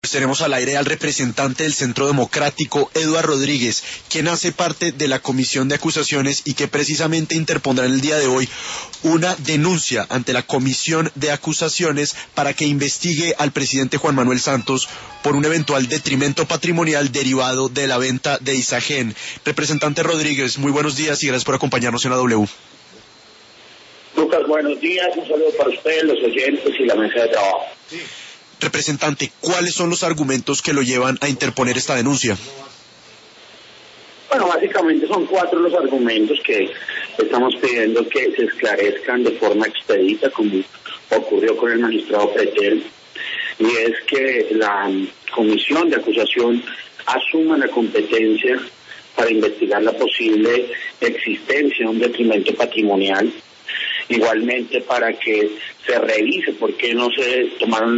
Tenemos al aire al representante del Centro Democrático, Eduardo Rodríguez, quien hace parte de la comisión de acusaciones y que precisamente interpondrá en el día de hoy una denuncia ante la comisión de acusaciones para que investigue al presidente Juan Manuel Santos por un eventual detrimento patrimonial derivado de la venta de Isagen. Representante Rodríguez, muy buenos días y gracias por acompañarnos en la W. Lucas, buenos días, un saludo para ustedes, los oyentes y la mesa de trabajo. Sí. Representante, ¿cuáles son los argumentos que lo llevan a interponer esta denuncia? Bueno, básicamente son 4 los argumentos que estamos pidiendo que se esclarezcan de forma expedita, como ocurrió con el magistrado Pretel, y es que la comisión de acusación asuma la competencia para investigar la posible existencia de un detrimento patrimonial, igualmente para que se revise por qué no se tomaron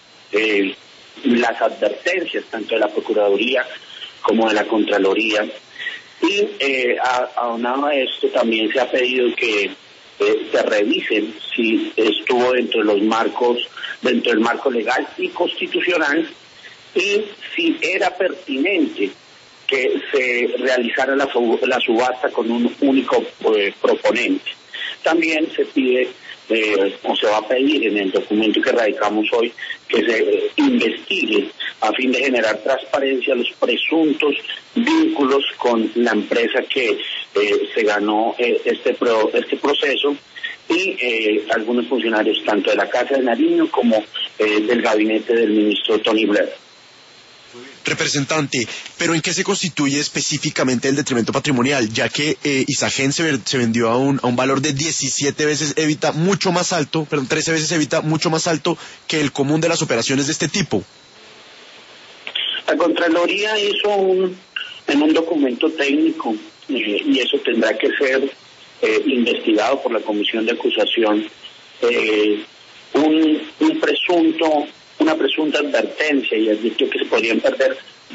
las advertencias tanto de la Procuraduría como de la Contraloría, y aunado a esto también se ha pedido que se revisen si estuvo dentro del marco legal y constitucional, y si era pertinente que se realizara la subasta con un único proponente. También se pide o se va a pedir en el documento que radicamos hoy que se investigue a fin de generar transparencia los presuntos vínculos con la empresa que se ganó este proceso y algunos funcionarios tanto de la Casa de Nariño como del gabinete del ministro Tony Blair. Representante, pero ¿en qué se constituye específicamente el detrimento patrimonial? Ya que Isagen se vendió a un valor de 17 veces EBITDA mucho más alto, 13 veces EBITDA mucho más alto que el común de las operaciones de este tipo. La Contraloría hizo en un documento técnico, y eso tendrá que ser investigado por la comisión de acusación, una presunta advertencia, y advirtió que se podrían perder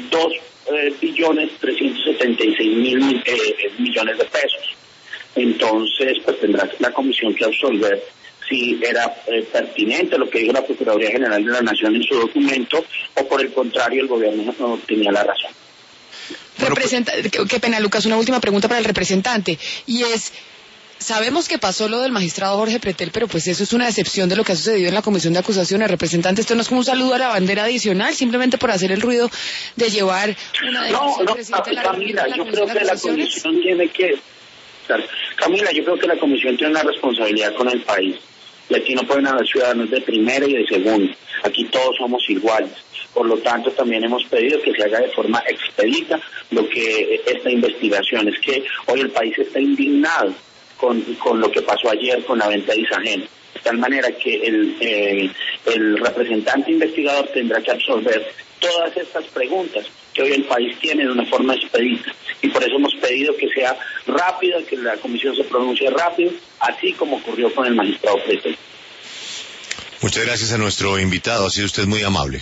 2.376.000 millones de pesos. Entonces, pues tendrá la comisión que absolver si era pertinente lo que dijo la Procuraduría General de la Nación en su documento, o por el contrario el gobierno no tenía la razón. Qué pena, Lucas, una última pregunta para el representante, y es: sabemos que pasó lo del magistrado Jorge Pretel, pero pues eso es una excepción de lo que ha sucedido en la comisión de acusaciones. Representante, esto no es como un saludo a la bandera adicional, simplemente por hacer el ruido de llevar una denuncia al presidente de la República en la comisión de acusaciones. Camila, yo creo que la comisión tiene una responsabilidad con el país, y aquí no pueden haber ciudadanos de primera y de segunda, aquí todos somos iguales. Por lo tanto, también hemos pedido que se haga de forma expedita esta investigación. Es que hoy el país está indignado con lo que pasó ayer con la venta de Isagen, de tal manera que el representante investigador tendrá que absolver todas estas preguntas que hoy el país tiene de una forma expedita, y por eso hemos pedido que sea rápido, que la comisión se pronuncie rápido, así como ocurrió con el magistrado Pretel. Muchas gracias a nuestro invitado, ha sido usted muy amable.